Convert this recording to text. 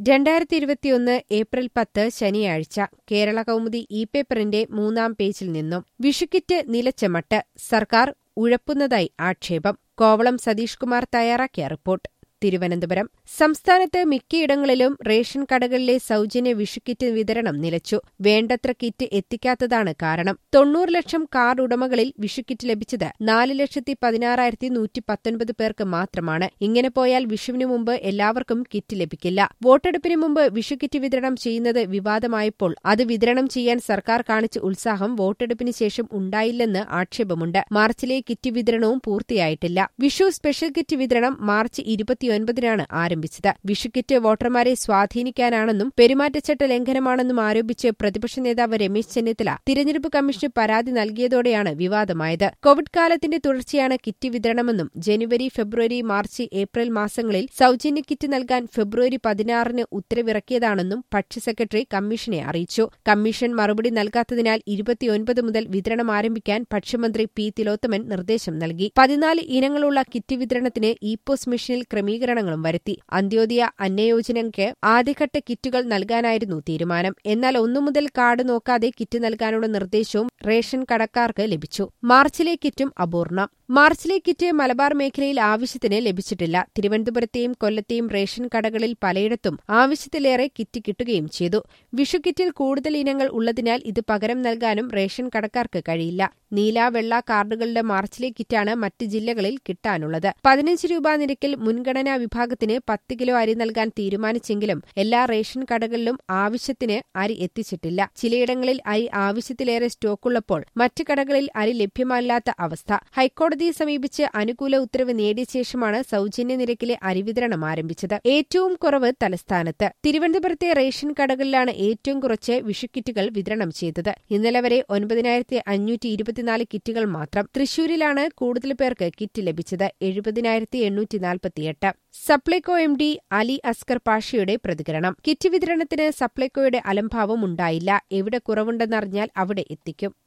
2021 April 10 ശനിയാഴ്ച കേരള കൗമുദി പേപ്പറിന്റെ 3-ാം പേജിൽ നിന്നും വിഷുക്കിറ്റ് നിലച്ച മട്ട് സർക്കാർ ഉഴപ്പുന്നതായി ആക്ഷേപം. കോവളം സതീഷ് കുമാർ തയ്യാറാക്കിയ റിപ്പോർട്ട്. തിരുവനന്തപുരം സംസ്ഥാനത്ത് മിക്കയിടങ്ങളിലും റേഷൻ കടകളിലെ സൗജന്യ വിഷുക്കിറ്റ് വിതരണം നിലച്ചു. വേണ്ടത്ര കിറ്റ് എത്തിക്കാത്തതാണ് കാരണം. 90 ലക്ഷം കാർഡ് ഉടമകളിൽ വിഷുക്കിറ്റ് ലഭിച്ചത് 4,16,119 പേർക്ക് മാത്രമാണ്. ഇങ്ങനെ പോയാൽ വിഷുവിനു മുമ്പ് എല്ലാവർക്കും കിറ്റ് ലഭിക്കില്ല. വോട്ടെടുപ്പിന് മുമ്പ് വിഷുക്കിറ്റ് വിതരണം ചെയ്യുന്നത് വിവാദമായപ്പോൾ അത് വിതരണം ചെയ്യാൻ സർക്കാർ കാണിച്ച ഉത്സാഹം വോട്ടെടുപ്പിന് ശേഷം ഉണ്ടായില്ലെന്ന് ആക്ഷേപമുണ്ട്. മാർച്ചിലെ കിറ്റ് വിതരണവും പൂർത്തിയായിട്ടില്ല. വിഷു സ്പെഷ്യൽ കിറ്റ് വിതരണം മാർച്ച് 29-നാണ് ആരംഭിച്ചത്. വിഷുക്കിറ്റ് വോട്ടർമാരെ സ്വാധീനിക്കാനാണെന്നും പെരുമാറ്റച്ചട്ട ലംഘനമാണെന്നും ആരോപിച്ച് പ്രതിപക്ഷ നേതാവ് രമേശ് ചെന്നിത്തല തിരഞ്ഞെടുപ്പ് കമ്മീഷന് പരാതി നൽകിയതോടെയാണ് വിവാദമായത്. കോവിഡ് കാലത്തിന്റെ തുടർച്ചയാണ് കിറ്റ് വിതരണമെന്നും ജനുവരി, ഫെബ്രുവരി, മാർച്ച്, ഏപ്രിൽ മാസങ്ങളിൽ സൗജന്യ കിറ്റ് നൽകാൻ ഫെബ്രുവരി 16-ന് ഉത്തരവിറക്കിയതാണെന്നും ഭക്ഷ്യ സെക്രട്ടറി കമ്മീഷനെ അറിയിച്ചു. കമ്മീഷൻ മറുപടി നൽകാത്തതിനാൽ 29 മുതൽ വിതരണം ആരംഭിക്കാൻ ഭക്ഷ്യമന്ത്രി പി. തിലോത്തമൻ നിർദ്ദേശം നൽകി. 14 ഇനങ്ങളുള്ള കിറ്റ് വിതരണത്തിന് ഇ-പോസ് മെഷീനിൽ ക്രമീകരണങ്ങളും വരുത്തി. അന്ത്യോദയ അന്നയോജനയ്ക്ക് ആദ്യഘട്ട കിറ്റുകൾ നൽകാനായിരുന്നു തീരുമാനം. എന്നാൽ 1 മുതൽ കാർഡ് നോക്കാതെ കിറ്റ് നൽകാനുള്ള നിർദ്ദേശവും റേഷൻ കടക്കാർക്ക് ലഭിച്ചു. മാർച്ചിലെ കിറ്റും അപൂർണം. മാർച്ചിലെ കിറ്റ് മലബാർ മേഖലയിൽ ആവശ്യത്തിന് ലഭിച്ചിട്ടില്ല. തിരുവനന്തപുരത്തെയും കൊല്ലത്തെയും റേഷൻ കടകളിൽ പലയിടത്തും ആവശ്യത്തിലേറെ കിറ്റ് കിട്ടുകയും ചെയ്തു. വിഷുക്കിറ്റിൽ കൂടുതൽ ഇനങ്ങൾ ഉള്ളതിനാൽ ഇത് പകരം നൽകാനും റേഷൻ കടക്കാർക്ക് കഴിയില്ല. നീല, വെള്ള കാർഡുകളുടെ മാർച്ചിലെ കിറ്റാണ് മറ്റ് ജില്ലകളിൽ കിട്ടാനുള്ളത്. 15 രൂപ നിരക്കിൽ മുൻഗണനാ വിഭാഗത്തിന് 10 കിലോ അരി നൽകാൻ തീരുമാനിച്ചെങ്കിലും എല്ലാ റേഷൻ കടകളിലും ആവശ്യത്തിന് അരി എത്തിച്ചിട്ടില്ല. ചിലയിടങ്ങളിൽ അരി ആവശ്യത്തിലേറെ സ്റ്റോക്കുള്ളപ്പോൾ മറ്റ് കടകളിൽ അരി ലഭ്യമല്ലാത്ത അവസ്ഥ. ഹൈക്കോടതിയെ സമീപിച്ച് അനുകൂല ഉത്തരവ് നേടിയ ശേഷമാണ് സൗജന്യ നിരക്കിലെ അരി വിതരണം ആരംഭിച്ചത്. ഏറ്റവും കുറവ് തലസ്ഥാനത്ത്. തിരുവനന്തപുരത്തെ റേഷൻ കടകളിലാണ് ഏറ്റവും കുറച്ച് വിഷുക്കിറ്റുകൾ വിതരണം ചെയ്തത്. ഇന്നലെ വരെ 9,524 കിറ്റുകൾ മാത്രം. തൃശൂരിലാണ് കൂടുതൽ പേർക്ക് കിറ്റ് ലഭിച്ചത്. 70,848. സപ്ലൈകോ എം.ഡി. അലി അസ്കർ പാഷയുടെ പ്രതികരണം. കിറ്റ് വിതരണത്തിന് സപ്ലൈകോയുടെ അലംഭാവം ഉണ്ടായില്ല. എവിടെ കുറവുണ്ടെന്നറിഞ്ഞാൽ അവിടെ എത്തിക്കും.